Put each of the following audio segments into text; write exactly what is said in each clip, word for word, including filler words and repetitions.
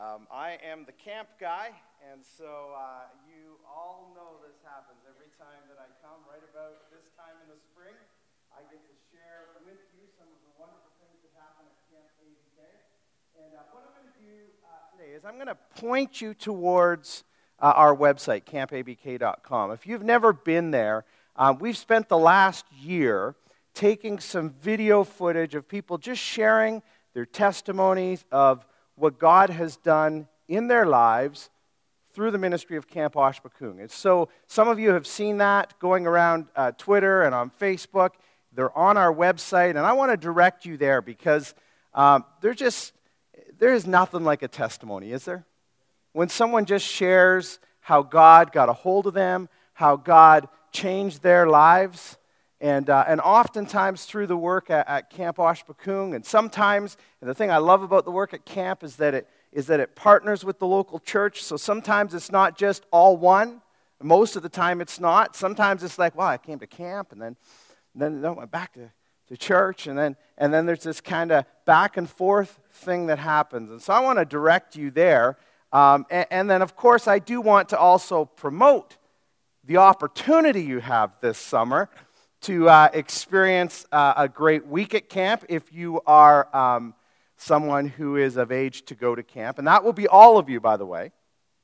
Um, I am the camp guy, and so uh, you all know this happens every time that I come. Right about this time in the spring, I get to share with you some of the wonderful things that happen at Camp A B K. And uh, what I'm going to do uh, today is I'm going to point you towards uh, our website, camp a b k dot com. If you've never been there, uh, we've spent the last year taking some video footage of people just sharing their testimonies of what God has done in their lives through the ministry of Camp Oshpakung. And so some of you have seen that going around uh, Twitter and on Facebook. They're on our website, and I want to direct you there because um, they're just, there is nothing like a testimony, is there? When someone just shares how God got a hold of them, how God changed their lives, and uh, and oftentimes through the work at, at Camp Oshpakung, and sometimes, and the thing I love about the work at camp is that it is that it partners with the local church. So sometimes it's not just all one. Most of the time it's not. Sometimes it's like, wow, I came to camp, and then and then I went back to, to church, and then and then there's this kind of back and forth thing that happens. And so I want to direct you there. Um, and, and then, of course, I do want to also promote the opportunity you have this summer to uh, experience uh, a great week at camp if you are um, someone who is of age to go to camp. And that will be all of you, by the way.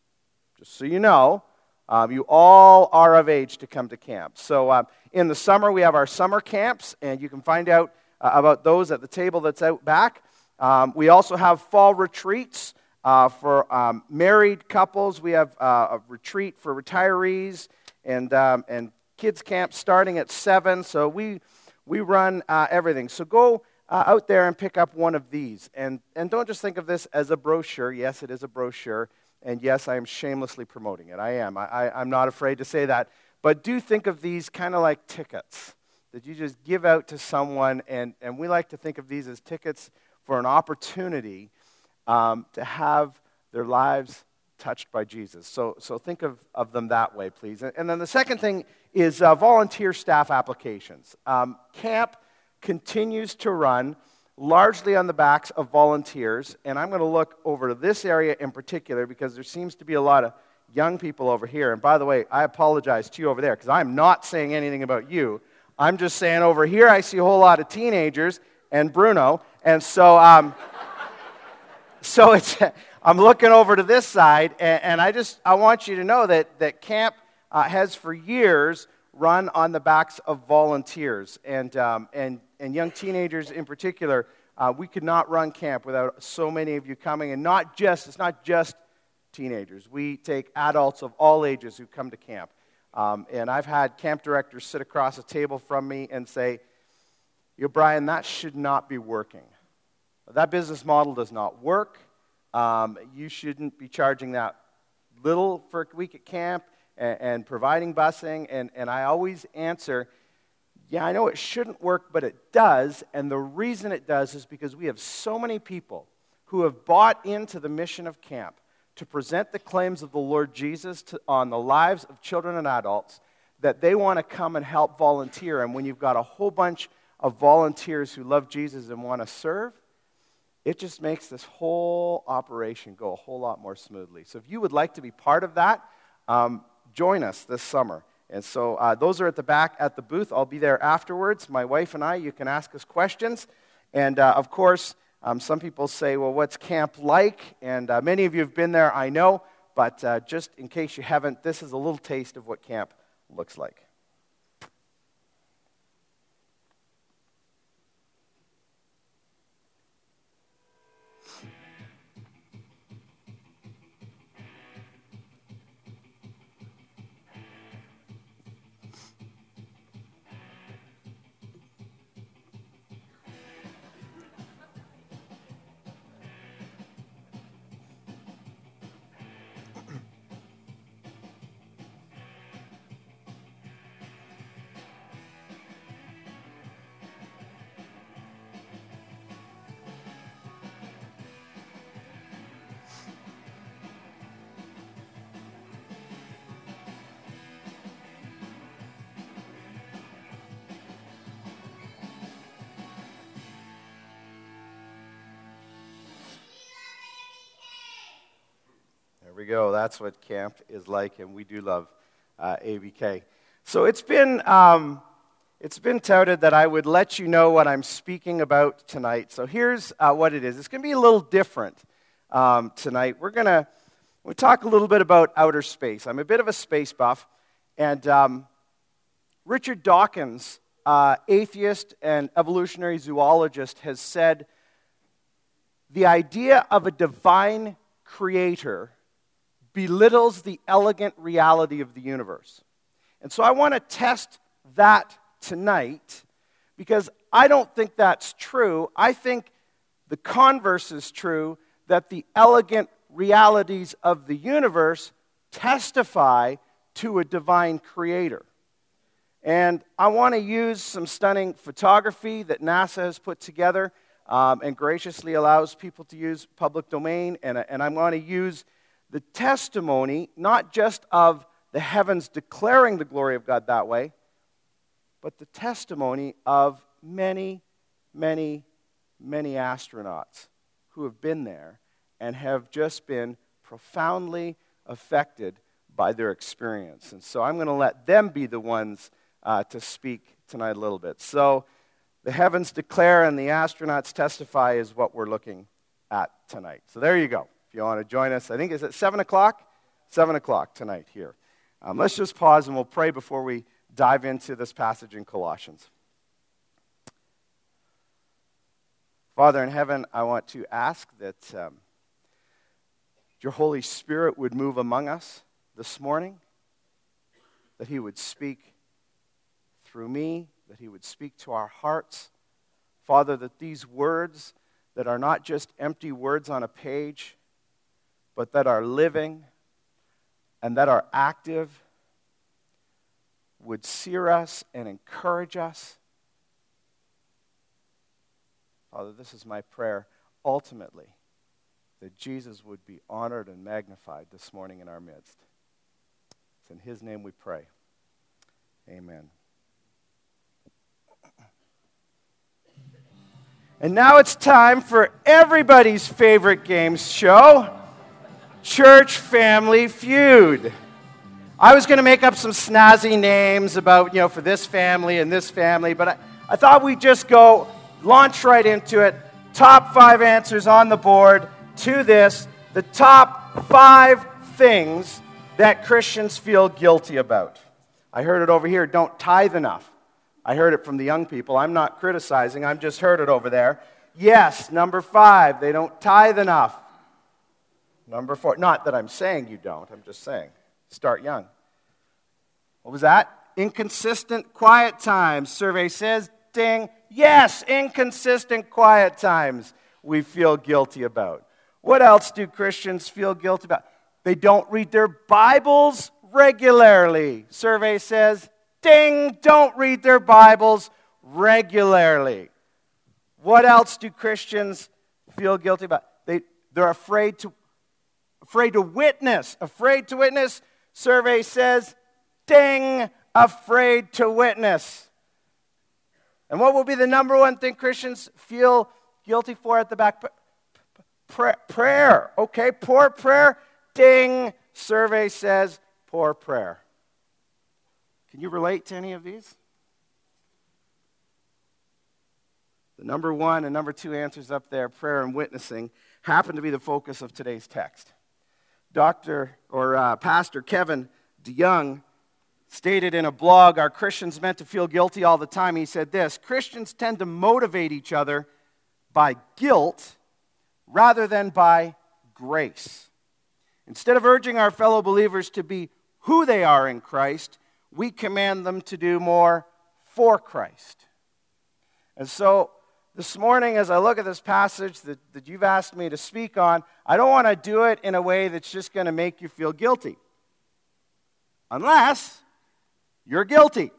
Just so you know, um, you all are of age to come to camp. So uh, in the summer, we have our summer camps, and you can find out uh, about those at the table that's out back. Um, we also have fall retreats uh, for um, married couples. We have uh, a retreat for retirees and um, and kids camp starting at seven, so we we run uh, everything. So go uh, out there and pick up one of these. And, and don't just think of this as a brochure. Yes, it is a brochure. And yes, I am shamelessly promoting it. I am. I, I, I'm not afraid to say that. But do think of these kind of like tickets that you just give out to someone. And, and we like to think of these as tickets for an opportunity um, to have their lives touched by Jesus. So so think of, of them that way, please. And, and then the second thing is uh, volunteer staff applications. Um, camp continues to run largely on the backs of volunteers, and I'm going to look over to this area in particular because there seems to be a lot of young people over here. And by the way, I apologize to you over there because I'm not saying anything about you. I'm just saying over here I see a whole lot of teenagers and Bruno, and so um, so it's I'm looking over to this side, and, and I just I want you to know that that camp uh, has for years run on the backs of volunteers and um, and and young teenagers in particular. Uh, we could not run camp without so many of you coming, and not just it's not just teenagers. We take adults of all ages who come to camp, um, and I've had camp directors sit across a table from me and say, "You know, Brian, that should not be working. That business model does not work. Um, you shouldn't be charging that little for a week at camp and, and providing busing." And, and I always answer, yeah, I know it shouldn't work, but it does. And the reason it does is because we have so many people who have bought into the mission of camp to present the claims of the Lord Jesus to, on the lives of children and adults that they want to come and help volunteer. And when you've got a whole bunch of volunteers who love Jesus and want to serve, it just makes this whole operation go a whole lot more smoothly. So if you would like to be part of that, um, join us this summer. And so uh, those are at the back at the booth. I'll be there afterwards. My wife and I, you can ask us questions. And uh, of course, um, some people say, well, what's camp like? And uh, many of you have been there, I know. But uh, just in case you haven't, this is a little taste of what camp looks like. we go. That's what camp is like, and we do love uh, A B K. So it's been um, it's been touted that I would let you know what I'm speaking about tonight. So here's uh, what it is. It's going to be a little different um, tonight. We're going to we'll talk a little bit about outer space. I'm a bit of a space buff, and um, Richard Dawkins, uh, atheist and evolutionary zoologist, has said the idea of a divine creator belittles the elegant reality of the universe. And so I want to test that tonight because I don't think that's true. I think the converse is true, that the elegant realities of the universe testify to a divine creator. And I want to use some stunning photography that NASA has put together um, and graciously allows people to use public domain. And, and I'm going to use the testimony, not just of the heavens declaring the glory of God that way, but the testimony of many, many, many astronauts who have been there and have just been profoundly affected by their experience. And so I'm going to let them be the ones uh, to speak tonight a little bit. So the heavens declare and the astronauts testify is what we're looking at tonight. So there you go. If you want to join us, I think it's at seven o'clock? seven o'clock tonight here. Um, let's just pause and we'll pray before we dive into this passage in Colossians. Father in heaven, I want to ask that um, your Holy Spirit would move among us this morning, that he would speak through me, that he would speak to our hearts. Father, that these words that are not just empty words on a page, but that are living and that are active, would sear us and encourage us. Father, this is my prayer, ultimately, that Jesus would be honored and magnified this morning in our midst. It's in his name we pray. Amen. And now it's time for everybody's favorite games show, Church Family Feud. I was going to make up some snazzy names about, you know, for this family and this family, but I, I thought we'd just go, launch right into it. Top five answers on the board to this. The top five things that Christians feel guilty about. I heard it over here, don't tithe enough. I heard it from the young people. I'm not criticizing, I've just heard it over there. Yes, number five, they don't tithe enough. Number four, not that I'm saying you don't, I'm just saying, start young. What was that? Inconsistent quiet times. Survey says, ding, yes, inconsistent quiet times we feel guilty about. What else do Christians feel guilty about? They don't read their Bibles regularly. Survey says, ding, don't read their Bibles regularly. What else do Christians feel guilty about? They, they're afraid to, afraid to witness. Afraid to witness. Survey says, ding, afraid to witness. And what will be the number one thing Christians feel guilty for at the back? Pra- prayer. Okay, poor prayer. Ding, survey says, poor prayer. Can you relate to any of these? The number one and number two answers up there, prayer and witnessing, happen to be the focus of today's text. Doctor or uh, Pastor Kevin DeYoung stated in a blog, "Are Christians meant to feel guilty all the time?" He said this: Christians tend to motivate each other by guilt rather than by grace. Instead of urging our fellow believers to be who they are in Christ, we command them to do more for Christ. And so this morning, as I look at this passage that, that you've asked me to speak on, I don't want to do it in a way that's just going to make you feel guilty. Unless you're guilty.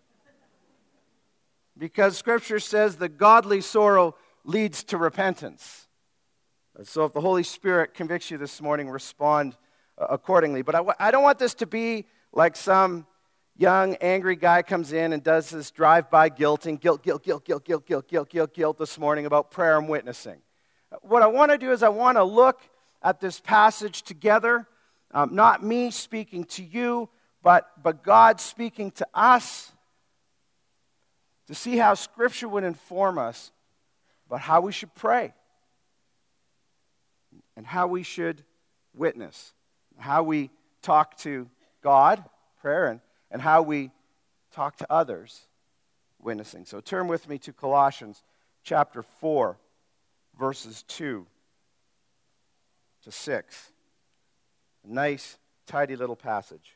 Because Scripture says that godly sorrow leads to repentance. And so if the Holy Spirit convicts you this morning, respond uh, accordingly. But I, w- I don't want this to be like some young, angry guy comes in and does this drive-by guilting, guilt, guilt, guilt, guilt, guilt, guilt, guilt, guilt, guilt this morning about prayer and witnessing. What I want to do is I want to look at this passage together Um, not me speaking to you, but, but God speaking to us, to see how Scripture would inform us about how we should pray and how we should witness, how we talk to God, prayer, and, and how we talk to others, witnessing. So turn with me to Colossians chapter four, verses two to six. A nice, tidy little passage.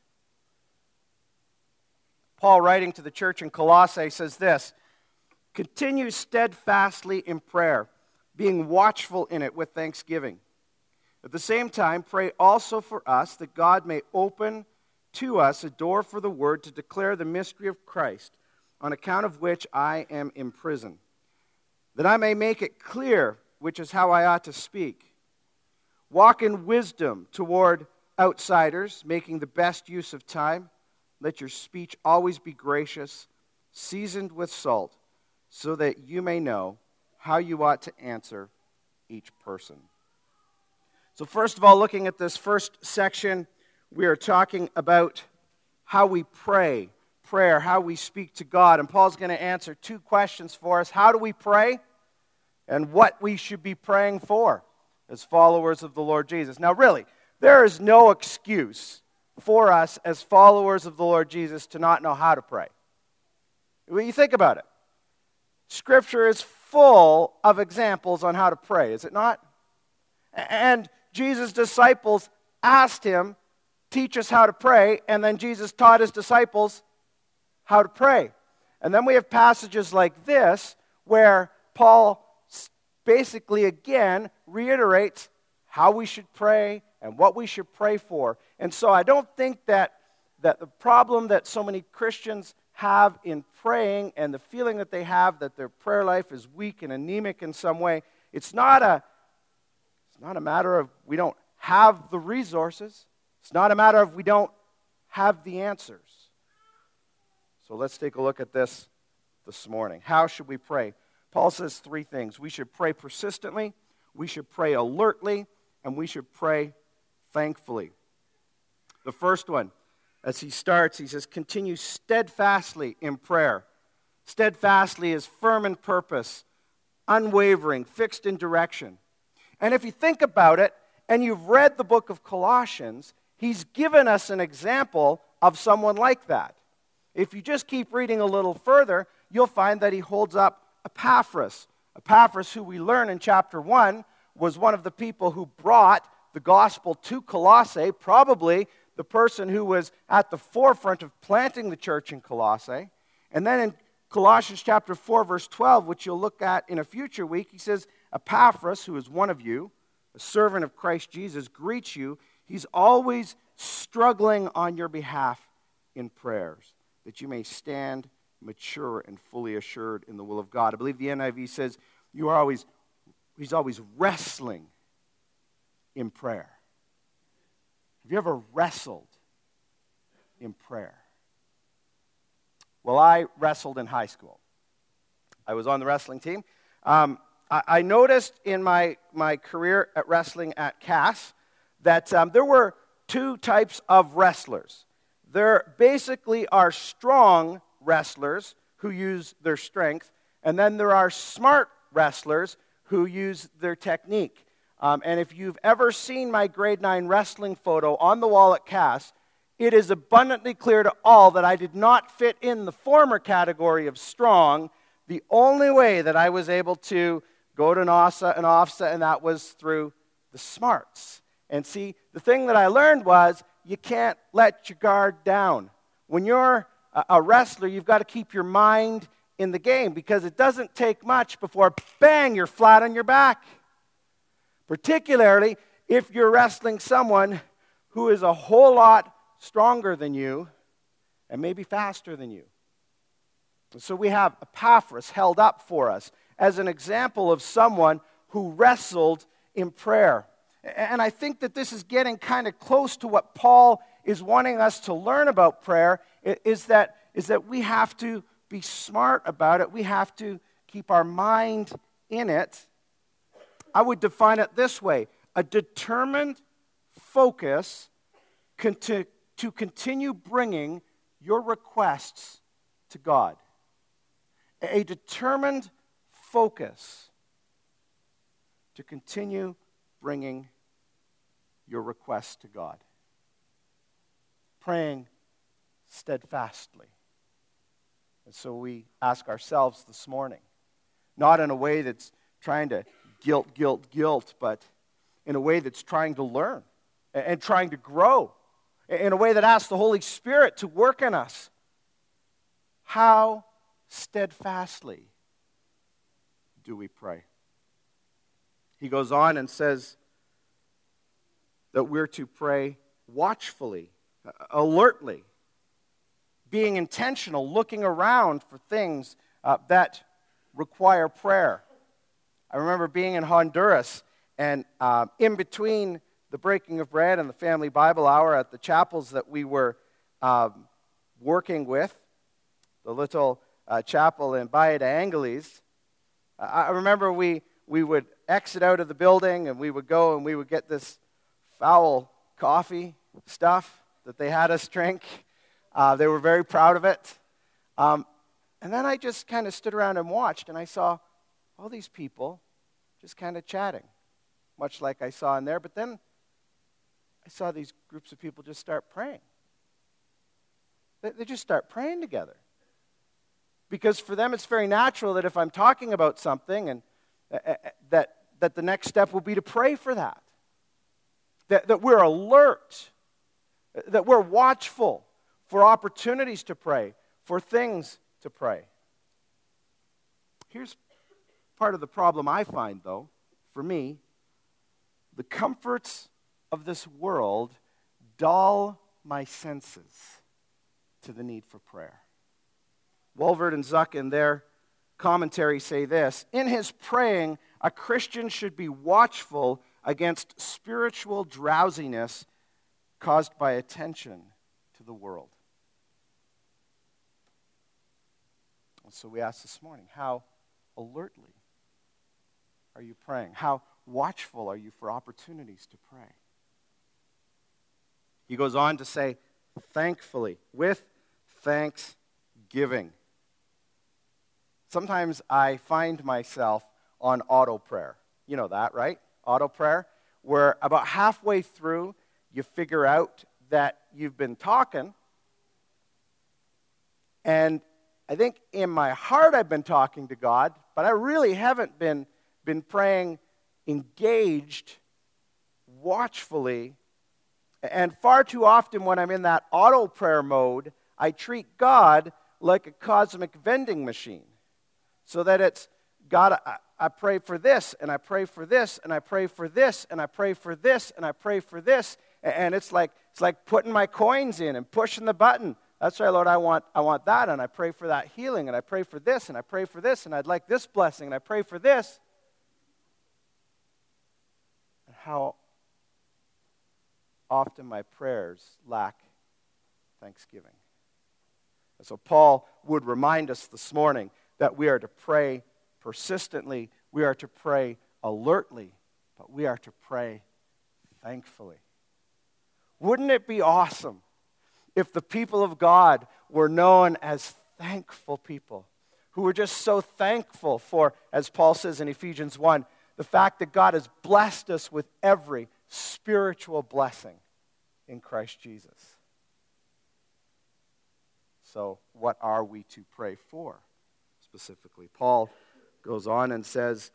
Paul, writing to the church in Colossae, says this: "Continue steadfastly in prayer, being watchful in it with thanksgiving. At the same time, pray also for us that God may open to us a door for the word to declare the mystery of Christ, on account of which I am in prison, that I may make it clear which is how I ought to speak. Walk in wisdom toward outsiders, making the best use of time. Let your speech always be gracious, seasoned with salt, so that you may know how you ought to answer each person." So first of all, looking at this first section, we are talking about how we pray, prayer, how we speak to God. And Paul's going to answer two questions for us. How do we pray? And what we should be praying for as followers of the Lord Jesus. Now really, there is no excuse for us as followers of the Lord Jesus to not know how to pray. When you think about it, Scripture is full of examples on how to pray, is it not? And Jesus' disciples asked him, "Teach us how to pray," and then Jesus taught his disciples how to pray. And then we have passages like this where Paul basically again reiterates how we should pray and what we should pray for. And so I don't think that, that the problem that so many Christians have in praying and the feeling that they have that their prayer life is weak and anemic in some way, it's not a, it's not a matter of we don't have the resources. It's not a matter of we don't have the answers. So let's take a look at this this morning. How should we pray? Paul says three things. We should pray persistently, we should pray alertly, and we should pray thankfully. The first one, as he starts, he says, continue steadfastly in prayer. Steadfastly is firm in purpose, unwavering, fixed in direction. And if you think about it, and you've read the book of Colossians, he's given us an example of someone like that. If you just keep reading a little further, you'll find that he holds up Epaphras. Epaphras, who we learn in chapter one, was one of the people who brought the gospel to Colossae, probably the person who was at the forefront of planting the church in Colossae. And then in Colossians chapter four, verse twelve, which you'll look at in a future week, he says, Epaphras, who is one of you, a servant of Christ Jesus, greets you. He's always struggling on your behalf in prayers, that you may stand mature and fully assured in the will of God. I believe the N I V says you are always, he's always wrestling in prayer. Have you ever wrestled in prayer? Well, I wrestled in high school. I was on the wrestling team. Um, I, I noticed in my, my career at wrestling at Cass that um, there were two types of wrestlers. There basically are strong wrestlers who use their strength, and then there are smart wrestlers who use their technique. Um, and if you've ever seen my grade nine wrestling photo on the wall at Cass, it is abundantly clear to all that I did not fit in the former category of strong. The only way that I was able to go to NASA and OFSA, and that was through the smarts. And see, the thing that I learned was you can't let your guard down. When you're a wrestler, you've got to keep your mind in the game because it doesn't take much before, bang, you're flat on your back. Particularly if you're wrestling someone who is a whole lot stronger than you and maybe faster than you. And so we have Epaphras held up for us as an example of someone who wrestled in prayer. And I think that this is getting kind of close to what Paul is wanting us to learn about prayer, is that, is that we have to be smart about it. We have to keep our mind in it. I would define it this way: a determined focus conti- to continue bringing your requests to God. A determined focus to continue bringing your requests to God. Praying steadfastly. And so we ask ourselves this morning, not in a way that's trying to guilt, guilt, guilt, but in a way that's trying to learn and trying to grow, in a way that asks the Holy Spirit to work in us. How steadfastly do we pray? He goes on and says that we're to pray watchfully, alertly, being intentional, looking around for things uh, that require prayer. I remember being in Honduras, and uh, in between the breaking of bread and the family Bible hour at the chapels that we were um, working with, the little uh, chapel in Valle de Angeles, I remember we, we would exit out of the building and we would go and we would get this foul coffee stuff that they had us drink. Uh, they were very proud of it. Um, and then I just kind of stood around and watched, and I saw all these people just kind of chatting, much like I saw in there. But then I saw these groups of people just start praying. They, they just start praying together. Because for them it's very natural that if I'm talking about something, and uh, that, that the next step will be to pray for that. That, that we're alert, that we're watchful for opportunities to pray, for things to pray. Here's part of the problem I find, though, for me. The comforts of this world dull my senses to the need for prayer. Walvoord and Zuck in their commentary say this: in his praying, a Christian should be watchful against spiritual drowsiness caused by attention to the world. And so we ask this morning, how alertly are you praying? How watchful are you for opportunities to pray? He goes on to say, thankfully, with thanksgiving. Sometimes I find myself on auto prayer. You know that, right? Auto prayer, where about halfway through, you figure out that you've been talking, and I think in my heart I've been talking to God, but I really haven't been, been praying engaged, watchfully. And far too often when I'm in that auto prayer mode, I treat God like a cosmic vending machine. So that it's, God, I, I pray for this, and I pray for this, and I pray for this, and I pray for this, and I pray for this. And it's like it's like putting my coins in and pushing the button. That's right, Lord, I want, I want that, and I pray for that healing, and I pray for this, and I pray for this, and I'd like this blessing, and I pray for this. And how often my prayers lack thanksgiving. And so Paul would remind us this morning that we are to pray persistently, we are to pray alertly, but we are to pray thankfully. Wouldn't it be awesome if the people of God were known as thankful people, who were just so thankful for, as Paul says in Ephesians one, the fact that God has blessed us with every spiritual blessing in Christ Jesus? So what are we to pray for specifically? Paul goes on and says,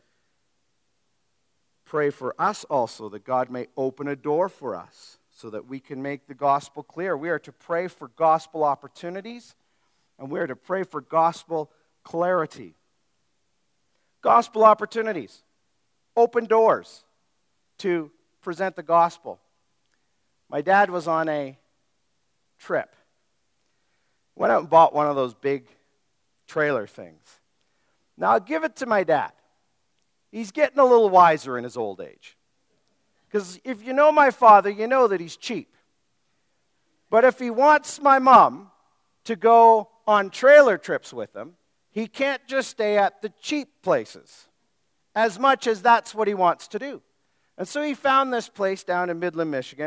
pray for us also that God may open a door for us so that we can make the gospel clear. We are to pray for gospel opportunities, and we are to pray for gospel clarity. Gospel opportunities, open doors to present the gospel. My dad was on a trip. Went out and bought one of those big trailer things. Now, I'll give it to my dad. He's getting a little wiser in his old age. Because if you know my father, you know that he's cheap. But if he wants my mom to go on trailer trips with him, he can't just stay at the cheap places, as much as that's what he wants to do. And so he found this place down in Midland, Michigan,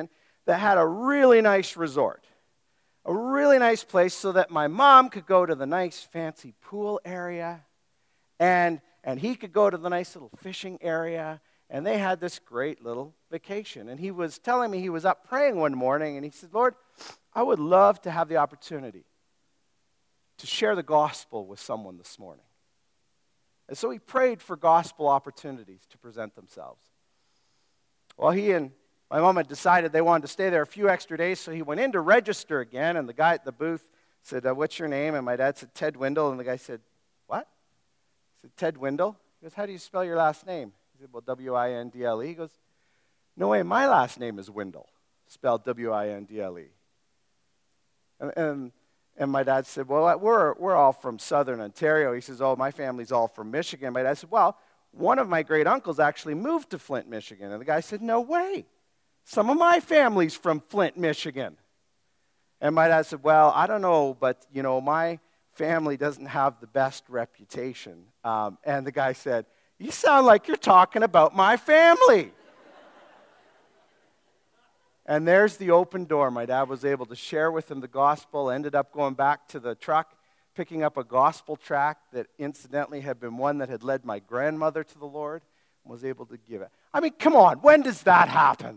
that had a really nice resort. A really nice place so that my mom could go to the nice fancy pool area and, and he could go to the nice little fishing area, and they had this great little vacation. And he was telling me he was up praying one morning, and he said, Lord, I would love to have the opportunity to share the gospel with someone this morning. And so he prayed for gospel opportunities to present themselves. Well, he and my mom had decided they wanted to stay there a few extra days, so he went in to register again, and the guy at the booth said, uh, what's your name? And my dad said, Ted Windle. And the guy said, what? He said, Ted Windle? He goes, how do you spell your last name? He said, well, W I N D L E. He goes, no way, my last name is Windle, spelled W I N D L E. And, and, and my dad said, well, we're, we're all from southern Ontario. He says, oh, my family's all from Michigan. My dad said, well, one of my great uncles actually moved to Flint, Michigan. And the guy said, no way. Some of my family's from Flint, Michigan. And my dad said, well, I don't know, but, you know, my family doesn't have the best reputation. Um, and the guy said, you sound like you're talking about my family. And there's the open door. My dad was able to share with him the gospel, ended up going back to the truck, picking up a gospel tract that incidentally had been one that had led my grandmother to the Lord, and was able to give it. I mean, come on, when does that happen?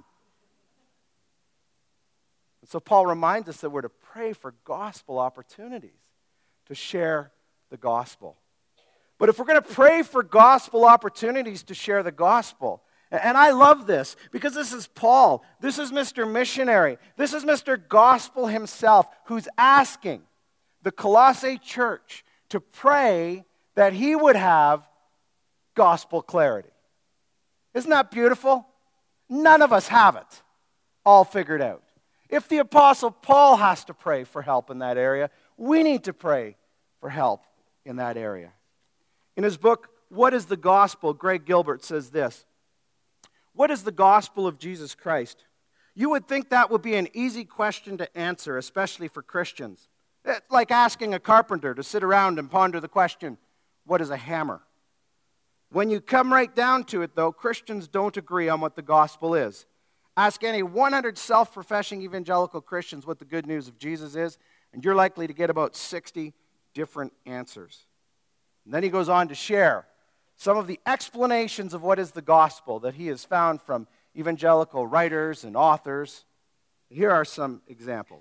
So Paul reminds us that we're to pray for gospel opportunities to share the gospel. But if we're going to pray for gospel opportunities to share the gospel, and I love this because this is Paul, this is Mister Missionary, this is Mister Gospel himself who's asking the Colossae church to pray that he would have gospel clarity. Isn't that beautiful? None of us have it all figured out. If the Apostle Paul has to pray for help in that area, we need to pray for help in that area. In his book, What is the Gospel? Greg Gilbert says this, what is the gospel of Jesus Christ? You would think that would be an easy question to answer, especially for Christians. It's like asking a carpenter to sit around and ponder the question, what is a hammer? When you come right down to it, though, Christians don't agree on what the gospel is. Ask any one hundred self-professing evangelical Christians what the good news of Jesus is, and you're likely to get about sixty different answers. And then he goes on to share some of the explanations of what is the gospel that he has found from evangelical writers and authors. Here are some examples.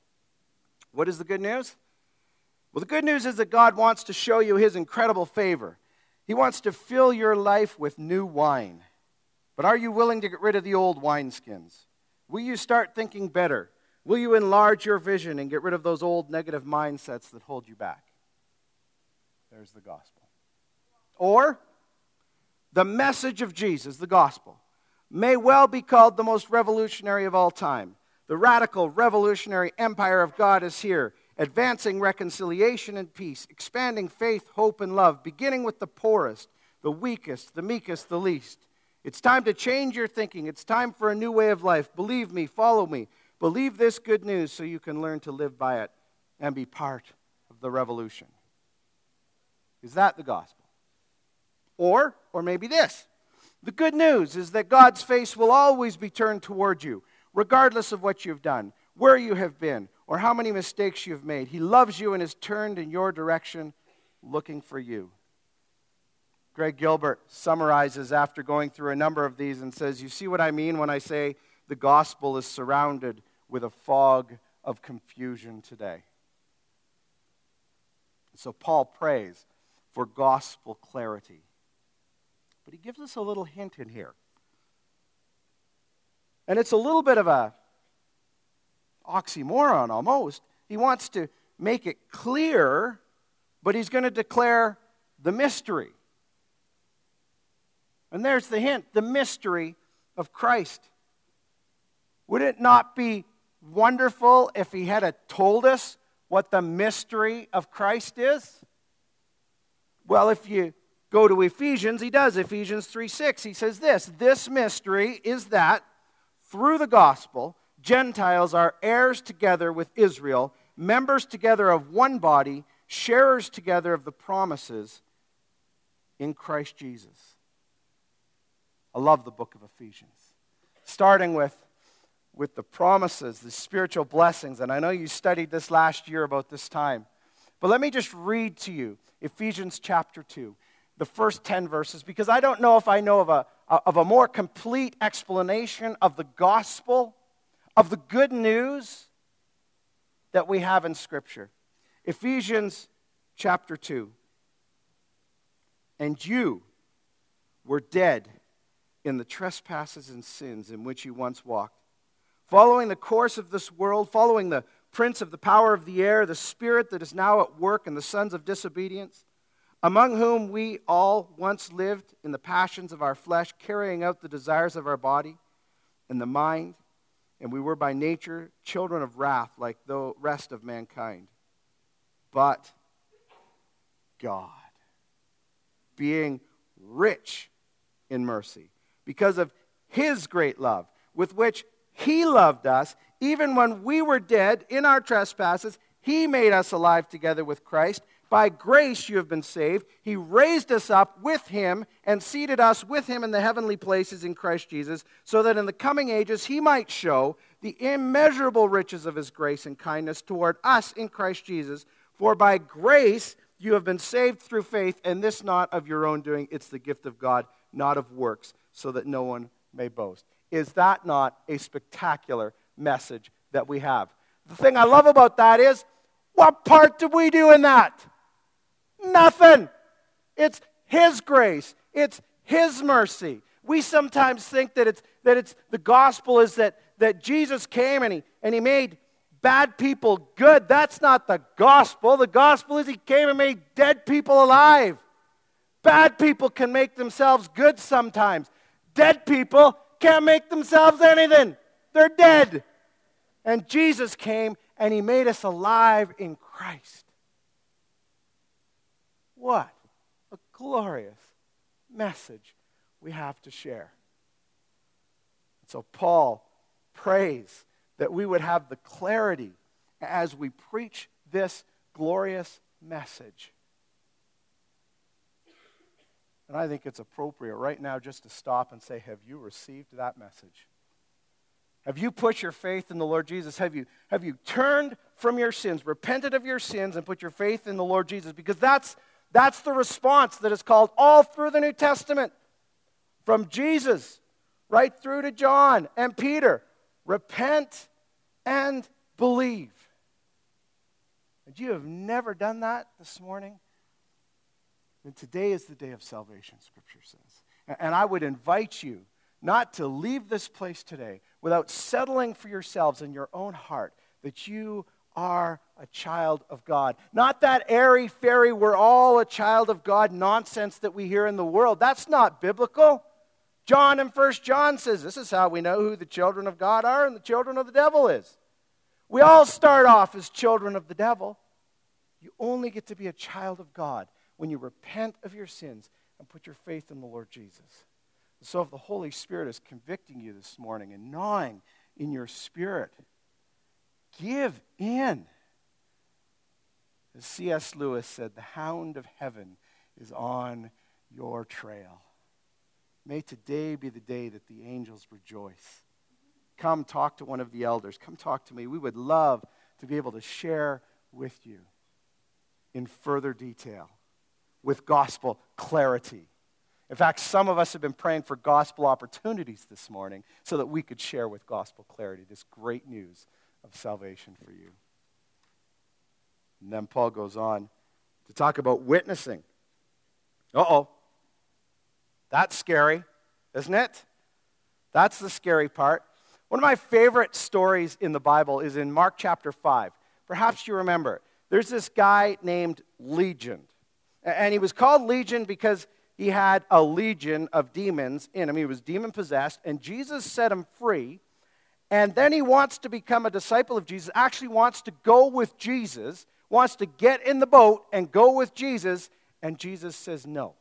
What is the good news? Well, the good news is that God wants to show you his incredible favor. He wants to fill your life with new wine. But are you willing to get rid of the old wineskins? Will you start thinking better? Will you enlarge your vision and get rid of those old negative mindsets that hold you back? There's the gospel. Or, the message of Jesus, the gospel, may well be called the most revolutionary of all time. The radical, revolutionary empire of God is here, advancing reconciliation and peace, expanding faith, hope, and love, beginning with the poorest, the weakest, the meekest, the least. It's time to change your thinking. It's time for a new way of life. Believe me, follow me. Believe this good news so you can learn to live by it and be part of the revolution. Is that the gospel? Or, or maybe this. The good news is that God's face will always be turned toward you, regardless of what you've done, where you have been, or how many mistakes you've made. He loves you and is turned in your direction, looking for you. Greg Gilbert summarizes after going through a number of these and says, you see what I mean when I say the gospel is surrounded with a fog of confusion today. So Paul prays for gospel clarity. But he gives us a little hint in here. And it's a little bit of a oxymoron almost. He wants to make it clear, but he's going to declare the mystery. And there's the hint, the mystery of Christ. Would it not be wonderful if he had told us what the mystery of Christ is? Well, if you go to Ephesians, he does. Ephesians three six, he says this, this mystery is that through the gospel, Gentiles are heirs together with Israel, members together of one body, sharers together of the promises in Christ Jesus. I love the book of Ephesians. Starting with, with the promises, the spiritual blessings. And I know you studied this last year about this time. But let me just read to you Ephesians chapter two, the first ten verses, because I don't know if I know of a, of a more complete explanation of the gospel, of the good news that we have in Scripture. Ephesians chapter two. And you were dead in the trespasses and sins in which you once walked, following the course of this world, following the prince of the power of the air, the spirit that is now at work in the sons of disobedience, among whom we all once lived in the passions of our flesh, carrying out the desires of our body and the mind, and we were by nature children of wrath like the rest of mankind. But God, being rich in mercy, because of his great love, with which he loved us, even when we were dead in our trespasses, he made us alive together with Christ. By grace you have been saved. He raised us up with him and seated us with him in the heavenly places in Christ Jesus, so that in the coming ages he might show the immeasurable riches of his grace and kindness toward us in Christ Jesus. For by grace you have been saved through faith, and this not of your own doing. It's the gift of God, not of works, so that no one may boast. Is that not a spectacular message that we have? The thing I love about that is, what part did we do in that? Nothing. It's his grace. It's his mercy. We sometimes think that it's that it's the gospel is that, that Jesus came and he and he made bad people good. That's not the gospel. The gospel is he came and made dead people alive. Bad people can make themselves good sometimes. Dead people can't make themselves anything. They're dead. And Jesus came and he made us alive in Christ. What a glorious message we have to share. So Paul prays that we would have the clarity as we preach this glorious message. And I think it's appropriate right now just to stop and say, have you received that message? Have you put your faith in the Lord Jesus? Have you, have you turned from your sins, repented of your sins, and put your faith in the Lord Jesus? Because that's, that's the response that is called all through the New Testament. From Jesus right through to John and Peter. Repent and believe. And you have never done that this morning? Then today is the day of salvation, Scripture says. And I would invite you not to leave this place today without settling for yourselves in your own heart that you are a child of God. Not that airy-fairy, we're all a child of God nonsense that we hear in the world. That's not biblical. John in First John says this is how we know who the children of God are and the children of the devil is. We all start off as children of the devil. You only get to be a child of God when you repent of your sins and put your faith in the Lord Jesus. So if the Holy Spirit is convicting you this morning and gnawing in your spirit, give in. As C S Lewis said, the hound of heaven is on your trail. May today be the day that the angels rejoice. Come talk to one of the elders. Come talk to me. We would love to be able to share with you in further detail with gospel clarity. In fact, some of us have been praying for gospel opportunities this morning so that we could share with gospel clarity this great news of salvation for you. And then Paul goes on to talk about witnessing. Uh-oh. That's scary, isn't it? That's the scary part. One of my favorite stories in the Bible is in Mark chapter five. Perhaps you remember. There's this guy named Legion. And he was called Legion because he had a legion of demons in him. He was demon-possessed, and Jesus set him free. And then he wants to become a disciple of Jesus, actually wants to go with Jesus, wants to get in the boat and go with Jesus, and Jesus says no.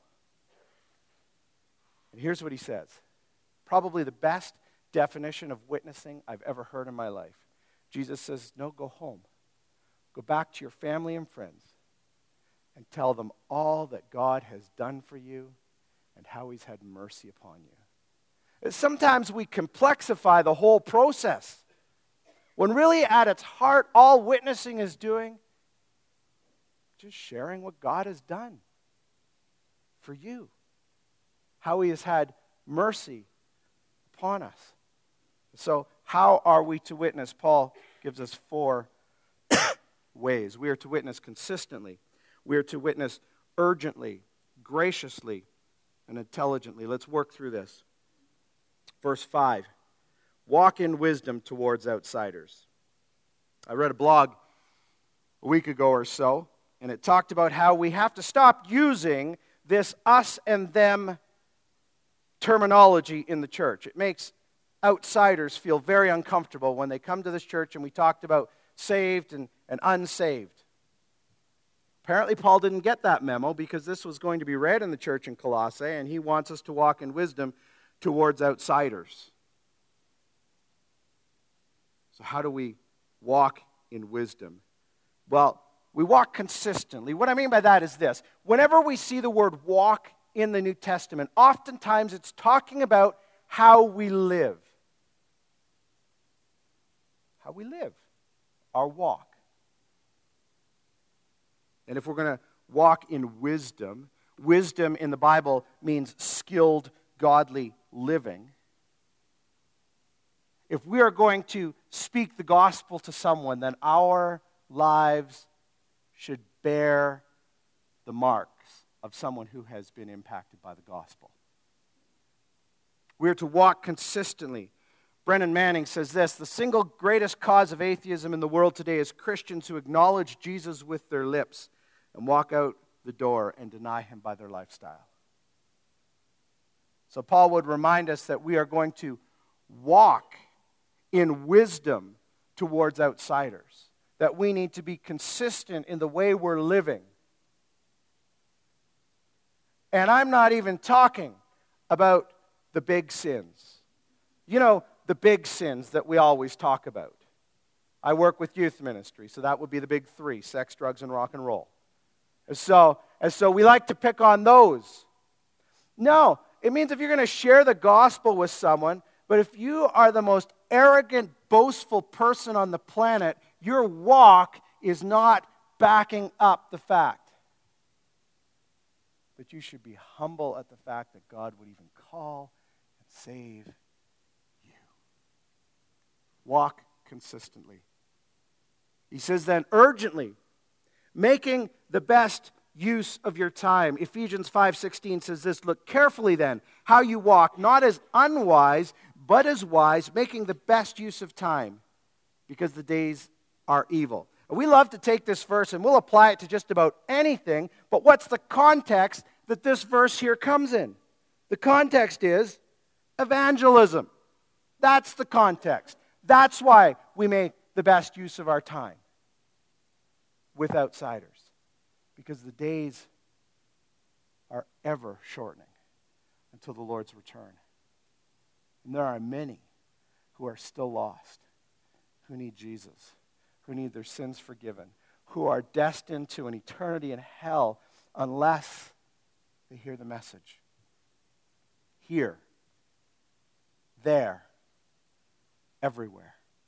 And here's what he says. Probably the best definition of witnessing I've ever heard in my life. Jesus says, no, go home. Go back to your family and friends and tell them all that God has done for you and how he's had mercy upon you. Sometimes we complexify the whole process. When really at its heart, all witnessing is doing, just sharing what God has done for you. How he has had mercy upon us. So how are we to witness? Paul gives us four ways. We are to witness consistently. We are to witness urgently, graciously, and intelligently. Let's work through this. Verse five, walk in wisdom towards outsiders. I read a blog a week ago or so, and it talked about how we have to stop using this us and them terminology in the church. It makes outsiders feel very uncomfortable when they come to this church and we talked about saved and, and unsaved. Apparently, Paul didn't get that memo because this was going to be read in the church in Colossae, and he wants us to walk in wisdom towards outsiders. So how do we walk in wisdom? Well, we walk consistently. What I mean by that is this. Whenever we see the word walk in the New Testament, oftentimes it's talking about how we live. How we live. Our walk. And if we're going to walk in wisdom, wisdom in the Bible means skilled, godly living. If we are going to speak the gospel to someone, then our lives should bear the marks of someone who has been impacted by the gospel. We are to walk consistently. Brennan Manning says this, the single greatest cause of atheism in the world today is Christians who acknowledge Jesus with their lips and walk out the door and deny him by their lifestyle. So Paul would remind us that we are going to walk in wisdom towards outsiders, that we need to be consistent in the way we're living. And I'm not even talking about the big sins. You know, the big sins that we always talk about. I work with youth ministry, so that would be the big three, sex, drugs, and rock and roll. And so, and so we like to pick on those. No, it means if you're going to share the gospel with someone, but if you are the most arrogant, boastful person on the planet, your walk is not backing up the fact. But you should be humble at the fact that God would even call and save you. Walk consistently. He says then, urgently, making the best use of your time. Ephesians five sixteen says this, look carefully then how you walk, not as unwise, but as wise, making the best use of time, because the days are evil. And we love to take this verse and we'll apply it to just about anything, but what's the context that this verse here comes in? The context is evangelism. That's the context. That's why we make the best use of our time with outsiders, because the days are ever shortening until the Lord's return. And there are many who are still lost, who need Jesus, who need their sins forgiven, who are destined to an eternity in hell unless they hear the message. Here, there, everywhere.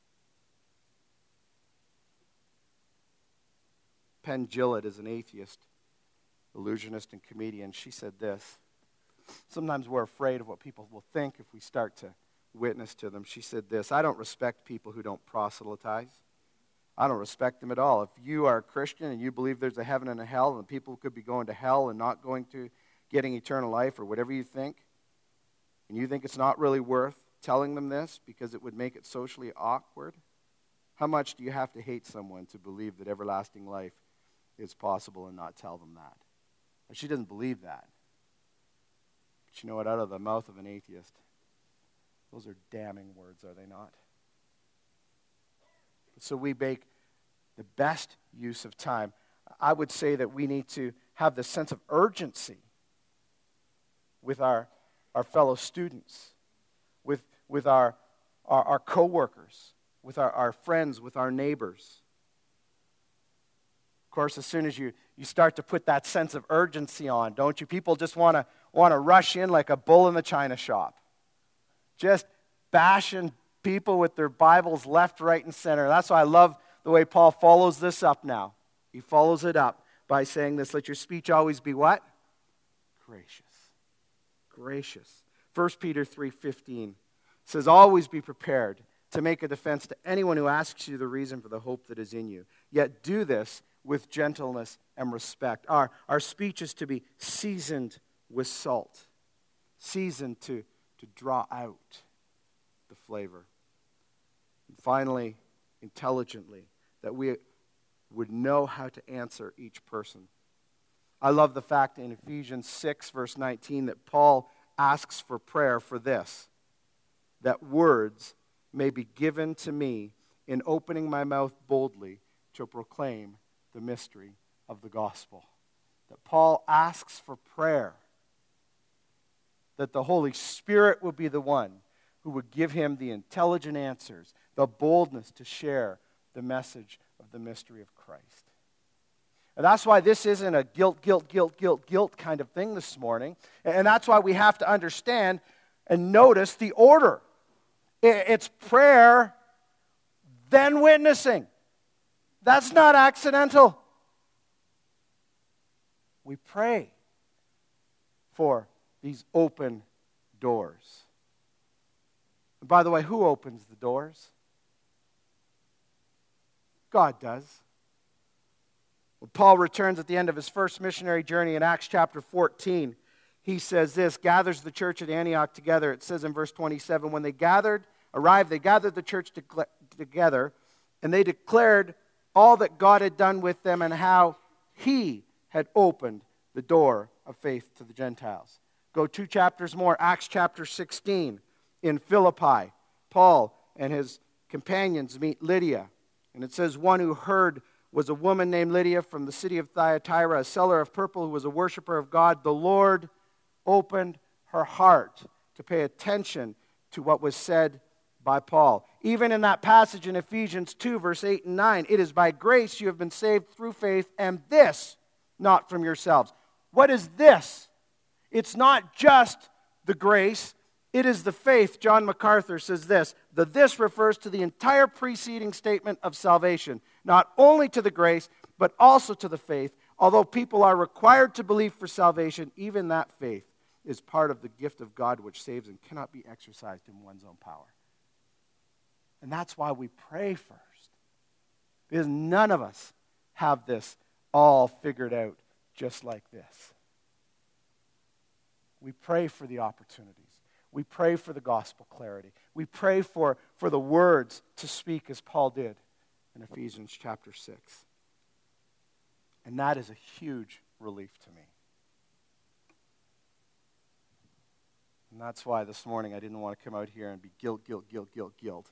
Penn Jillette is an atheist, illusionist, and comedian. She said this, sometimes we're afraid of what people will think if we start to witness to them. She said this, I don't respect people who don't proselytize. I don't respect them at all. If you are a Christian and you believe there's a heaven and a hell and people could be going to hell and not going to getting eternal life or whatever you think, and you think it's not really worth telling them this because it would make it socially awkward, how much do you have to hate someone to believe that everlasting life is possible and not tell them that? But she doesn't believe that. But you know what? Out of the mouth of an atheist, those are damning words, are they not? So we make the best use of time. I would say that we need to have the sense of urgency with our, our fellow students, with, with our, our, our co-workers, with our, our friends, with our neighbors. Of course, as soon as you, you start to put that sense of urgency on, don't you? People just want to want to rush in like a bull in the china shop. Just bashing people with their Bibles left, right, and center. That's why I love the way Paul follows this up now. He follows it up by saying this, let your speech always be what? Gracious. Gracious. First Peter three fifteen says, always be prepared to make a defense to anyone who asks you the reason for the hope that is in you. Yet do this with gentleness and respect. Our, our speech is to be seasoned with salt. Seasoned to, to draw out the flavor. And finally, intelligently, that we would know how to answer each person. I love the fact in Ephesians six, verse nineteen, that Paul asks for prayer for this, that words may be given to me in opening my mouth boldly to proclaim the mystery of the gospel. That Paul asks for prayer, that the Holy Spirit will be the one who would give him the intelligent answers, the boldness to share the message of the mystery of Christ. And that's why this isn't a guilt, guilt, guilt, guilt, guilt kind of thing this morning. And that's why we have to understand and notice the order. It's prayer, then witnessing. That's not accidental. We pray for these open doors. And by the way, who opens the doors? God does. When Paul returns at the end of his first missionary journey in Acts chapter fourteen, he says this, gathers the church at Antioch together. It says in verse twenty-seven, when they gathered, arrived, they gathered the church to, together, and they declared all that God had done with them and how he had opened the door of faith to the Gentiles. Go two chapters more, Acts chapter sixteen, in Philippi. Paul and his companions meet Lydia. And it says, one who heard was a woman named Lydia from the city of Thyatira, a seller of purple who was a worshiper of God. The Lord opened her heart to pay attention to what was said by Paul. Even in that passage in Ephesians two, verse eight and nine, it is by grace you have been saved through faith, and this not from yourselves. What is this? It's not just the grace, it is the faith. John MacArthur says this, the this refers to the entire preceding statement of salvation, not only to the grace, but also to the faith. Although people are required to believe for salvation, even that faith is part of the gift of God which saves and cannot be exercised in one's own power. And that's why we pray first. Because none of us have this all figured out just like this. We pray for the opportunities. We pray for the gospel clarity. We pray for, for the words to speak as Paul did in Ephesians chapter six. And that is a huge relief to me. And that's why this morning I didn't want to come out here and be guilt, guilt, guilt, guilt, guilt.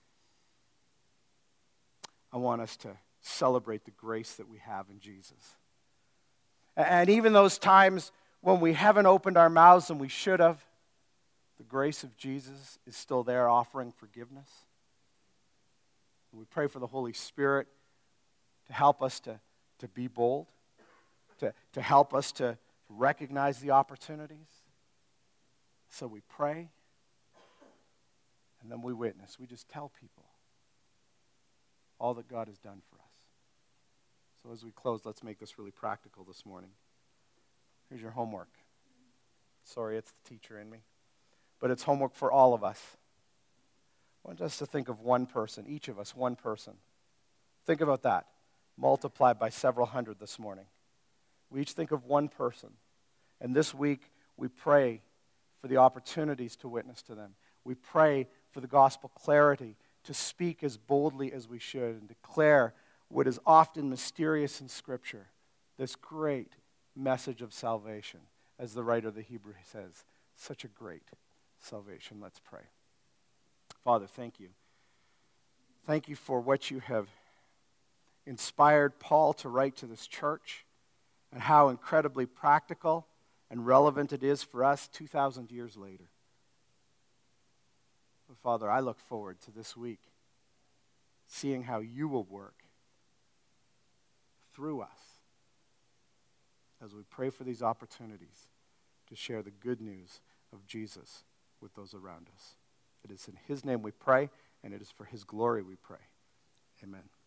I want us to celebrate the grace that we have in Jesus. And even those times when we haven't opened our mouths and we should have, the grace of Jesus is still there offering forgiveness. And we pray for the Holy Spirit to help us to, to be bold, to, to help us to recognize the opportunities. So we pray, and then we witness. We just tell people all that God has done for us. So as we close, let's make this really practical this morning. Here's your homework. Sorry, it's the teacher in me. But it's homework for all of us. I want us to think of one person, each of us, one person. Think about that. Multiplied by several hundred this morning. We each think of one person. And this week, we pray for the opportunities to witness to them. We pray for the gospel clarity to speak as boldly as we should and declare what is often mysterious in Scripture, this great message of salvation, as the writer of the Hebrew says, such a great salvation. Let's pray. Father, thank you. Thank you for what you have inspired Paul to write to this church and how incredibly practical and relevant it is for us two thousand years later. But Father, I look forward to this week, seeing how you will work through us as we pray for these opportunities to share the good news of Jesus with those around us. It is in his name we pray, and it is for his glory we pray. Amen.